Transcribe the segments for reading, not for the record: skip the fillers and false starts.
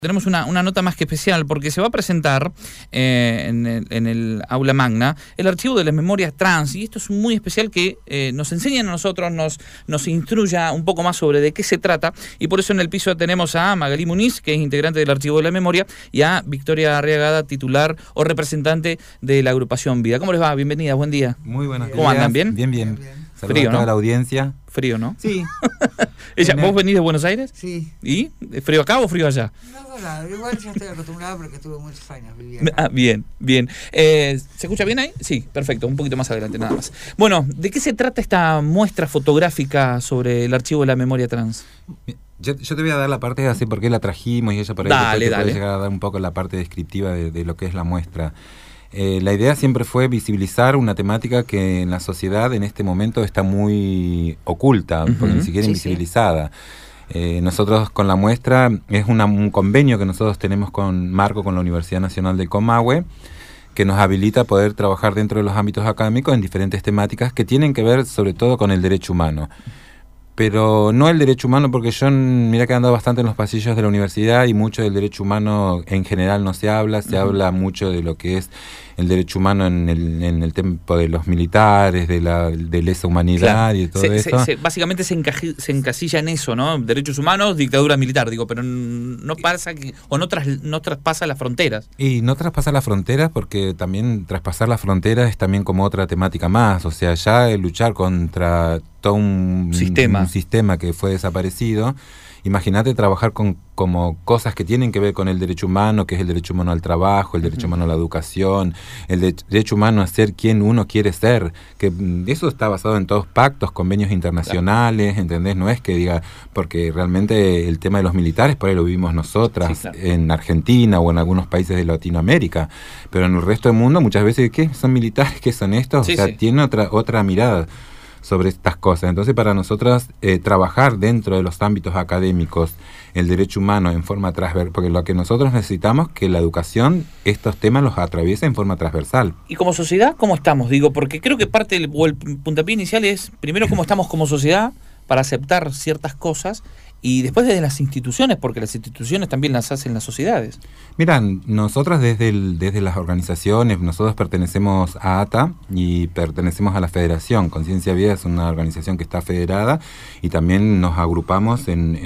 Tenemos una nota más que especial porque se va a presentar en el aula magna el archivo de las memorias trans, y esto es muy especial que nos enseñen a nosotros, nos instruya un poco más sobre de qué se trata, y por eso en el piso tenemos a Magalí Muniz, que es integrante del archivo de la memoria, y a Victoria Arriagada, titular o representante de la agrupación Vida. ¿Cómo les va? Bienvenida, buen día. Muy buenas días. ¿Cómo andan? ¿Bien? Bien. Saludos Frío, a toda ¿no? la audiencia. Frío, ¿no? Sí. ¿Vos venís de Buenos Aires? Sí. ¿Y? ¿Frío acá o frío allá? No, igual ya estoy acostumbrado porque estuve muchos años viviendo. Ah, bien. ¿Se escucha bien ahí? Sí, perfecto, un poquito más adelante, nada más. Bueno, ¿de qué se trata esta muestra fotográfica sobre el archivo de la memoria trans? Yo te voy a dar la parte de así por qué la trajimos y ella por ahí Dale. puede llegar a dar un poco la parte descriptiva de lo que es la muestra. La idea siempre fue visibilizar una temática que en la sociedad en este momento está muy oculta, porque ni siquiera invisibilizada. Nosotros con la muestra, es un convenio que nosotros tenemos con la Universidad Nacional del Comahue, que nos habilita a poder trabajar dentro de los ámbitos académicos en diferentes temáticas que tienen que ver sobre todo con el derecho humano. Pero no el derecho humano, porque yo mira que he andado bastante en los pasillos de la universidad y mucho del derecho humano en general no se habla, se habla mucho de lo que es el derecho humano en el tiempo de los militares, de lesa humanidad, claro, y todo eso. Básicamente se encasilla en eso, ¿no? Derechos humanos, dictadura militar, digo, pero no pasa no traspasa las fronteras. Y no traspasa las fronteras porque también traspasar las fronteras es también como otra temática más, o sea, ya luchar contra todo un sistema que fue desaparecido. Imagínate trabajar como cosas que tienen que ver con el derecho humano, que es el derecho humano al trabajo, el derecho humano a la educación, el derecho humano a ser quien uno quiere ser, que eso está basado en todos pactos, convenios internacionales, claro. ¿Entendés? No es que diga, porque realmente el tema de los militares por ahí lo vivimos nosotras, sí, claro, en Argentina o en algunos países de Latinoamérica, pero en el resto del mundo muchas veces, ¿qué son militares? ¿Qué son estos? Sí, o sea, tiene otra mirada sobre estas cosas. Entonces, para nosotros trabajar dentro de los ámbitos académicos el derecho humano en forma transversal, porque lo que nosotros necesitamos es que la educación estos temas los atraviese en forma transversal. ¿Y como sociedad cómo estamos? Digo, porque creo que parte el puntapié inicial es primero cómo estamos como sociedad para aceptar ciertas cosas, y después desde las instituciones, porque las instituciones también las hacen las sociedades. Mirá, nosotros desde las organizaciones, nosotros pertenecemos a ATA y pertenecemos a la Federación. Conciencia Vida es una organización que está federada y también nos agrupamos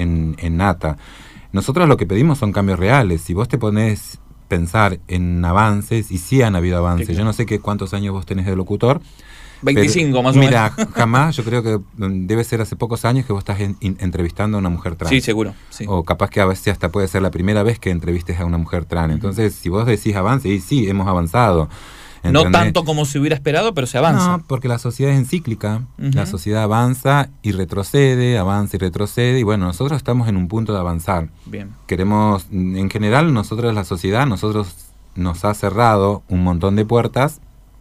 en ATA. Nosotros lo que pedimos son cambios reales. Si vos te pones pensar en avances, y sí han habido avances, claro. Yo no sé cuántos años vos tenés de locutor, 25 pero, más o menos. Mira, jamás, yo creo que debe ser hace pocos años que vos estás entrevistando a una mujer trans. Sí, seguro. Sí. O capaz que a veces hasta puede ser la primera vez que entrevistes a una mujer trans. Entonces, si vos decís avance, y sí, hemos avanzado. ¿Entendés? No tanto como se hubiera esperado, pero se avanza. No, porque la sociedad es encíclica. La sociedad avanza y retrocede, avanza y retrocede. Y bueno, nosotros estamos en un punto de avanzar. Bien. Queremos, en general, la sociedad, nos ha cerrado un montón de puertas,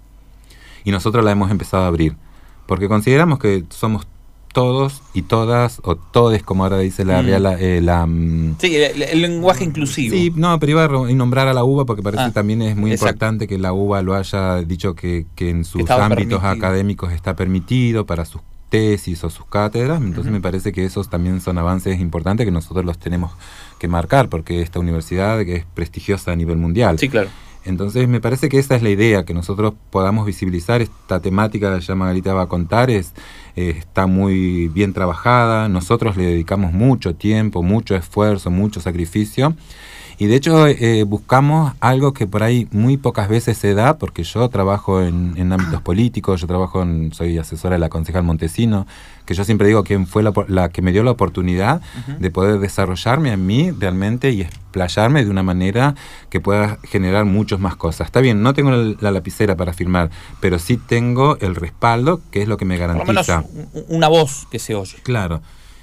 y nosotros la hemos empezado a abrir, porque consideramos que somos todos y todas, o todes, como ahora dice la Real... sí, el lenguaje inclusivo. Sí, no, pero iba a nombrar a la UBA porque parece que también es muy importante que la UBA lo haya dicho que en sus ámbitos académicos está permitido para sus tesis o sus cátedras. Entonces me parece que esos también son avances importantes que nosotros los tenemos que marcar, porque esta universidad que es prestigiosa a nivel mundial. Sí, claro. Entonces me parece que esa es la idea, que nosotros podamos visibilizar esta temática que ya Margarita va a contar, está muy bien trabajada, nosotros le dedicamos mucho tiempo, mucho esfuerzo, mucho sacrificio, y de hecho buscamos algo que por ahí muy pocas veces se da, porque yo trabajo en ámbitos políticos, soy asesora de la concejal Montesino, que yo siempre digo que fue la que me dio la oportunidad de poder desarrollarme a mí realmente y explayarme de una manera que pueda generar muchas más cosas. Está bien, no tengo la lapicera para firmar, pero sí tengo el respaldo, que es lo que me garantiza. Por lo menos una voz que se oye. Claro.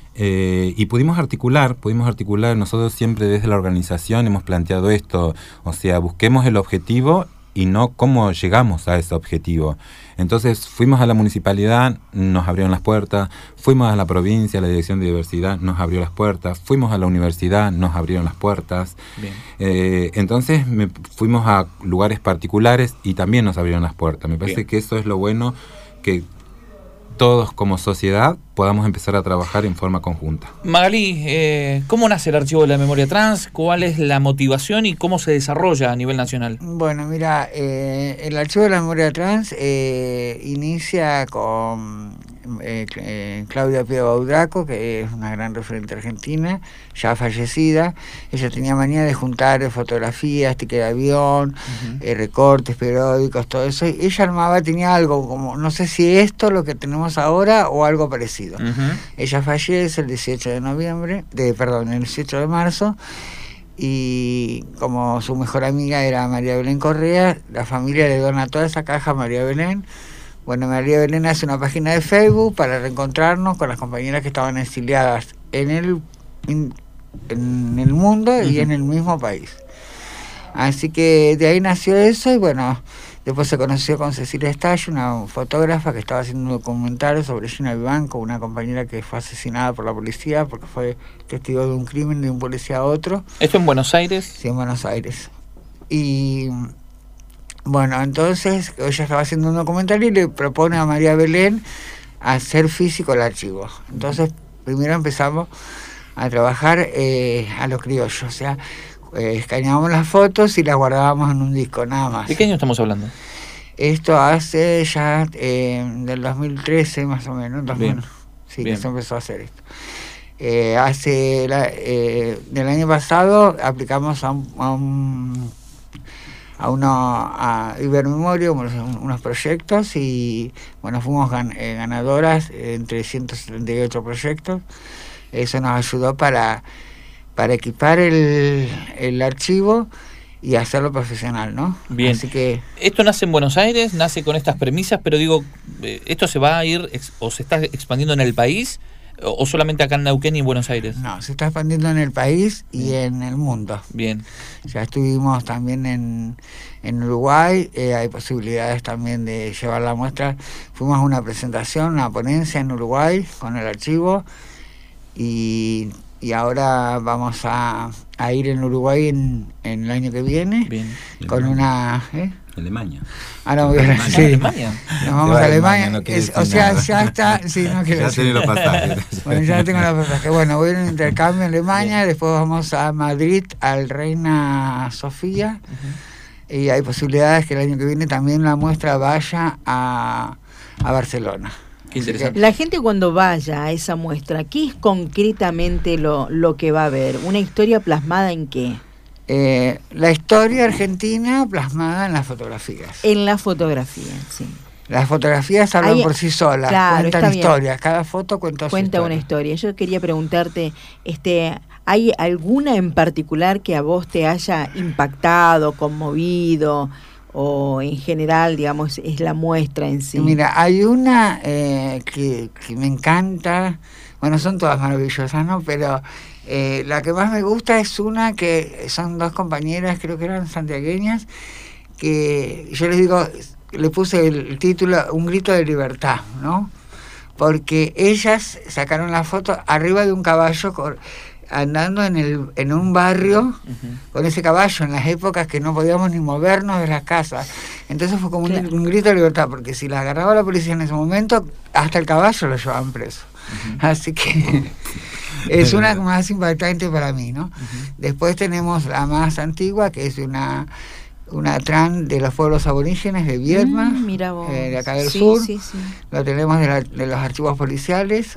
Y pudimos articular, nosotros siempre desde la organización hemos planteado esto, o sea, busquemos el objetivo y no cómo llegamos a ese objetivo. Entonces fuimos a la municipalidad, nos abrieron las puertas, fuimos a la provincia, la Dirección de Diversidad nos abrió las puertas, fuimos a la universidad, nos abrieron las puertas. Bien. Entonces fuimos a lugares particulares y también nos abrieron las puertas. Me parece que eso es lo bueno, que todos como sociedad podamos empezar a trabajar en forma conjunta. Magalí, ¿cómo nace el Archivo de la Memoria Trans? ¿Cuál es la motivación y cómo se desarrolla a nivel nacional? Bueno, mira, el Archivo de la Memoria Trans inicia con Claudia Pio Baudraco, que es una gran referente argentina, ya fallecida. Ella tenía manía de juntar fotografías, ticket de avión, recortes, periódicos, todo eso. Y ella tenía algo como, no sé si esto es lo que tenemos ahora o algo parecido. Ella fallece el 18 de noviembre, el 18 de marzo, y como su mejor amiga era María Belén Correa, la familia le dona toda esa caja a María Belén. Bueno, María Belén hace una página de Facebook para reencontrarnos con las compañeras que estaban exiliadas en el mundo y en el mismo país. Así que de ahí nació eso, y bueno, después se conoció con Cecilia Estallo, una fotógrafa que estaba haciendo un documental sobre Gina Vivanco, una compañera que fue asesinada por la policía porque fue testigo de un crimen de un policía a otro. ¿Esto en Buenos Aires? Sí, en Buenos Aires. Y bueno, entonces ella estaba haciendo un documental y le propone a María Belén hacer físico el archivo. Entonces primero empezamos a trabajar a los criollos, o sea, escaneábamos las fotos y las guardábamos en un disco, nada más. ¿De qué año estamos hablando? Esto hace ya del 2013 más o menos, 2000, sí, bien. Que se empezó a hacer esto. Del año pasado aplicamos a Ibermemoria unos proyectos, y bueno, fuimos ganadoras entre 178 proyectos. Eso nos ayudó para equipar el archivo y hacerlo profesional, ¿no? Bien. Así que esto nace en Buenos Aires, nace con estas premisas, pero digo, ¿esto se va a ir o se está expandiendo en el país o solamente acá en Neuquén y en Buenos Aires? No, se está expandiendo en el país y en el mundo. Bien. Ya estuvimos también en Uruguay, hay posibilidades también de llevar la muestra. Fuimos a una presentación, una ponencia en Uruguay con el archivo, y ahora vamos a ir en Uruguay en el año que viene. Bien. Con una... Alemania. Ahora voy a sí. ¿Alemania? Nos vamos a Alemania. No O sea, ya está... Sí, no quiero ya decir. tenés los pasajes. Bueno, ya tengo los pasajes. Bueno, voy a ir a un intercambio en Alemania, bien. Después vamos a Madrid, al Reina Sofía, y hay posibilidades que el año que viene también la muestra vaya a Barcelona. Qué interesante. La gente cuando vaya a esa muestra, ¿qué es concretamente lo que va a ver? ¿Una historia plasmada en qué? La historia argentina plasmada en las fotografías. En la fotografía, sí. Las fotografías hablan por sí solas, claro, cuentan historias, cada foto cuenta una historia. Yo quería preguntarte, ¿hay alguna en particular que a vos te haya impactado, conmovido, o en general, digamos, es la muestra en sí? Mira, hay una que me encanta, bueno, son todas maravillosas, ¿no? Pero la que más me gusta es una que son dos compañeras, creo que eran santiagueñas, que yo les digo, le puse el título Un grito de libertad, ¿no? Porque ellas sacaron la foto arriba de un caballo andando en un barrio con ese caballo, en las épocas que no podíamos ni movernos de las casas. Entonces fue como un grito de libertad, porque si la agarraba la policía en ese momento, hasta el caballo lo llevaban preso. Así que es una más impactante para mí, ¿no? Después tenemos la más antigua, que es una trans de los pueblos aborígenes de Viedma, de acá del sur. Sí. Lo tenemos de los archivos policiales,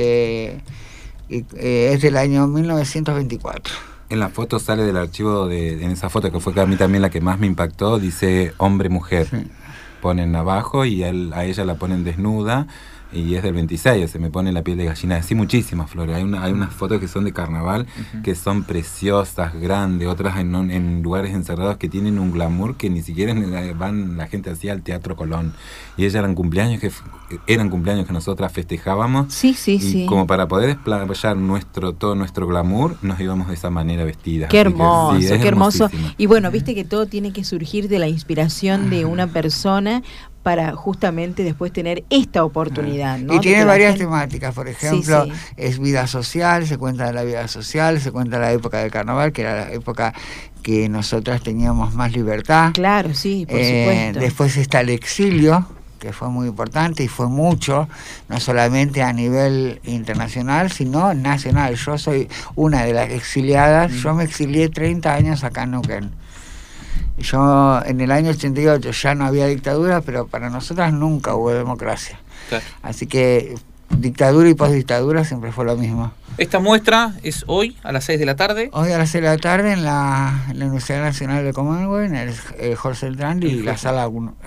es del año 1924. En la foto sale del archivo, en esa foto que fue a mí también la que más me impactó, dice hombre-mujer. Sí. Ponen abajo y a ella la ponen desnuda, y es del 26, se me pone la piel de gallina. Así muchísimas flores. Hay unas fotos que son de carnaval, que son preciosas, grandes, otras en lugares encerrados que tienen un glamour que ni siquiera van la gente así al Teatro Colón. Y ellas eran cumpleaños que nosotras festejábamos. Sí. Como para poder desplayar todo nuestro glamour, nos íbamos de esa manera vestidas. Qué hermoso, que, qué hermoso. Y bueno, viste que todo tiene que surgir de la inspiración de una persona para justamente después tener esta oportunidad, ¿no? Y tiene varias temáticas, por ejemplo, es vida social, se cuenta de la vida social, se cuenta de la época del carnaval, que era la época que nosotras teníamos más libertad. Claro, sí, por supuesto. Después está el exilio, que fue muy importante y fue mucho, no solamente a nivel internacional, sino nacional. Yo soy una de las exiliadas, yo me exilié 30 años acá en Neuquén. Yo en el año 88 ya no había dictadura, pero para nosotras nunca hubo democracia. Claro. Así que dictadura y postdictadura siempre fue lo mismo. Esta muestra es hoy a las 6 de la tarde. Hoy a las 6 de la tarde en la Universidad Nacional de Commonwealth, en el Hall Central y la sala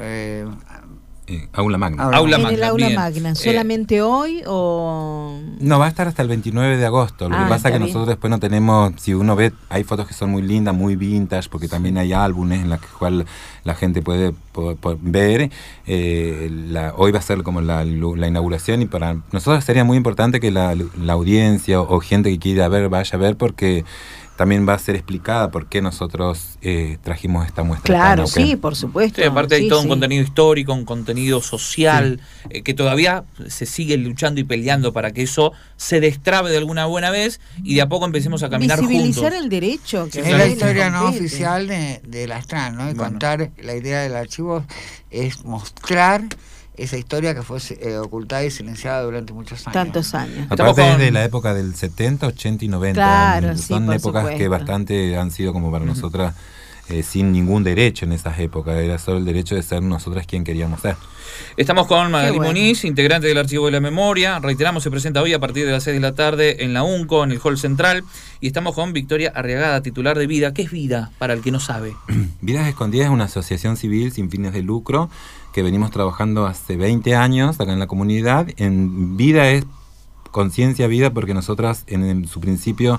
Aula Magna. Aula en Magna, el Aula bien. Magna, ¿solamente hoy o...? No, va a estar hasta el 29 de agosto. Lo que pasa es que nosotros después no tenemos, si uno ve, hay fotos que son muy lindas, muy vintage, porque también hay álbumes en los cuales la gente puede ver. Hoy va a ser como la inauguración y para nosotros sería muy importante que la audiencia o gente que quiera ver vaya a ver, porque también va a ser explicada por qué nosotros trajimos esta muestra. Claro, sí, por supuesto. Sí, aparte hay todo un contenido histórico, un contenido social, que todavía se sigue luchando y peleando para que eso se destrabe de alguna buena vez y de a poco empecemos a caminar visibilizar juntos. El derecho. Que es la historia no oficial de las trans, ¿no? Y contar, la idea del archivo es mostrar esa historia que fue ocultada y silenciada durante muchos años. Tantos años. Aparte de la época del 70, 80 y 90. Claro, son épocas que bastante han sido como para nosotras sin ningún derecho en esas épocas. Era solo el derecho de ser nosotras quien queríamos ser. Estamos con Magalí Muniz, integrante del Archivo de la Memoria. Reiteramos, se presenta hoy a partir de las 6 de la tarde en la UNCO, en el Hall Central. Y estamos con Victoria Arriagada, titular de Vida. ¿Qué es Vida, para el que no sabe? Vidas Escondidas es una asociación civil sin fines de lucro que venimos trabajando hace 20 años acá en la comunidad. En Vida es conciencia vida, porque nosotras en su principio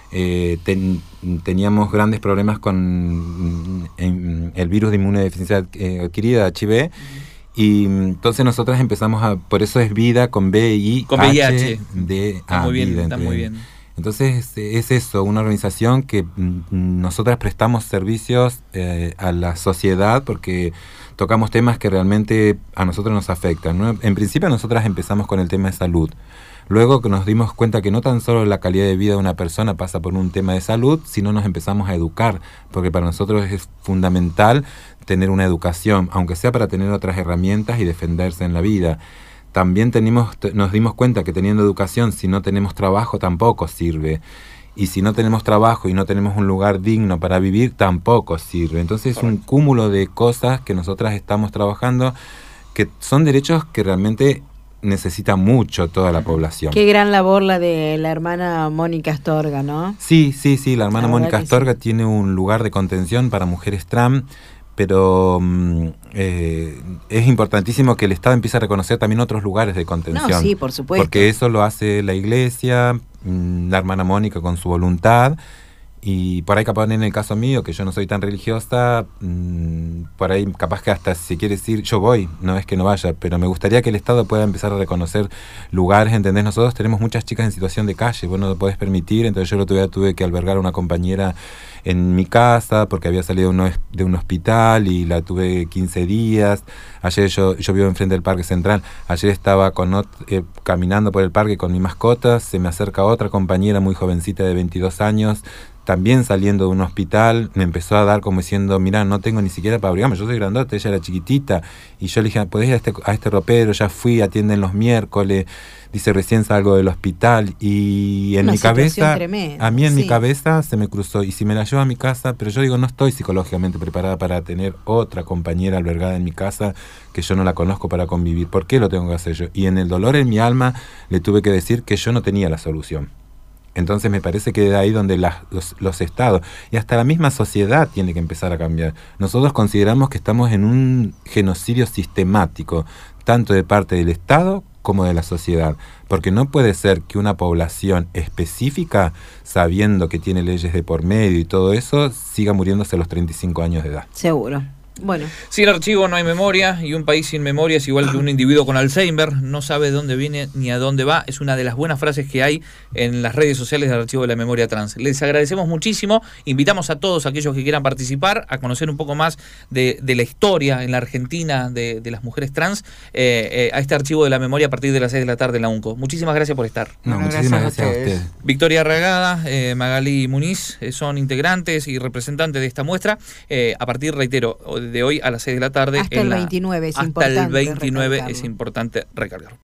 teníamos grandes problemas con el virus de inmunodeficiencia adquirida, HIV, y entonces nosotras empezamos por eso es Vida con VIH, con VIH. Está muy bien, está muy bien. Entonces es eso, una organización que nosotras prestamos servicios a la sociedad porque tocamos temas que realmente a nosotros nos afectan, ¿no? En principio nosotras empezamos con el tema de salud. Luego que nos dimos cuenta que no tan solo la calidad de vida de una persona pasa por un tema de salud, sino nos empezamos a educar, porque para nosotros es fundamental tener una educación, aunque sea para tener otras herramientas y defenderse en la vida. También nos dimos cuenta que teniendo educación, si no tenemos trabajo, tampoco sirve. Y si no tenemos trabajo y no tenemos un lugar digno para vivir, tampoco sirve. Entonces es un cúmulo de cosas que nosotras estamos trabajando, que son derechos que realmente necesita mucho toda la población. Qué gran labor la de la hermana Mónica Astorga, ¿no? Sí, la hermana Mónica Astorga tiene un lugar de contención para mujeres trans, pero es importantísimo que el Estado empiece a reconocer también otros lugares de contención. No, sí, por supuesto. Porque eso lo hace la iglesia, la hermana Mónica con su voluntad, y por ahí capaz en el caso mío, que yo no soy tan religiosa, por ahí capaz que hasta si quiere decir yo voy, no es que no vaya, pero me gustaría que el Estado pueda empezar a reconocer lugares, ¿entendés? Nosotros tenemos muchas chicas en situación de calle, vos no lo podés permitir, entonces yo tuve que albergar a una compañera en mi casa porque había salido de un hospital y la tuve 15 días. Ayer yo vivo enfrente del Parque Central. Ayer estaba caminando por el parque con mi mascota, se me acerca otra compañera muy jovencita de 22 años, también saliendo de un hospital, me empezó a dar como diciendo, mirá, no tengo ni siquiera para abrigarme, yo soy grandote, ella era chiquitita, y yo le dije, ¿podés ir a este ropero? Ya fui, atienden los miércoles, dice, recién salgo del hospital, y en mi cabeza, tremenda, a mí en mi cabeza se me cruzó, y si me la llevo a mi casa, pero yo digo, no estoy psicológicamente preparada para tener otra compañera albergada en mi casa, que yo no la conozco para convivir, ¿por qué lo tengo que hacer yo? Y en el dolor en mi alma le tuve que decir que yo no tenía la solución. Entonces me parece que de ahí donde los estados y hasta la misma sociedad tiene que empezar a cambiar. Nosotros consideramos que estamos en un genocidio sistemático, tanto de parte del Estado como de la sociedad, porque no puede ser que una población específica, sabiendo que tiene leyes de por medio y todo eso, siga muriéndose a los 35 años de edad. Seguro. Bueno. Sin archivo no hay memoria, y un país sin memoria es igual que un individuo con Alzheimer, no sabe de dónde viene ni a dónde va. Es una de las buenas frases que hay en las redes sociales del Archivo de la Memoria Trans. Les agradecemos muchísimo, invitamos a todos aquellos que quieran participar a conocer un poco más de la historia en la Argentina de las mujeres trans, a este Archivo de la Memoria a partir de las 6 de la tarde en la UNCO. Muchísimas gracias por estar. No, muchísimas gracias a ustedes. Victoria Arriagada, Magalí Muniz son integrantes y representantes de esta muestra, a partir, reitero, de hoy a las 6 de la tarde. Hasta el 29 es hasta importante el 29 recalcarlo. es importante recargarlo.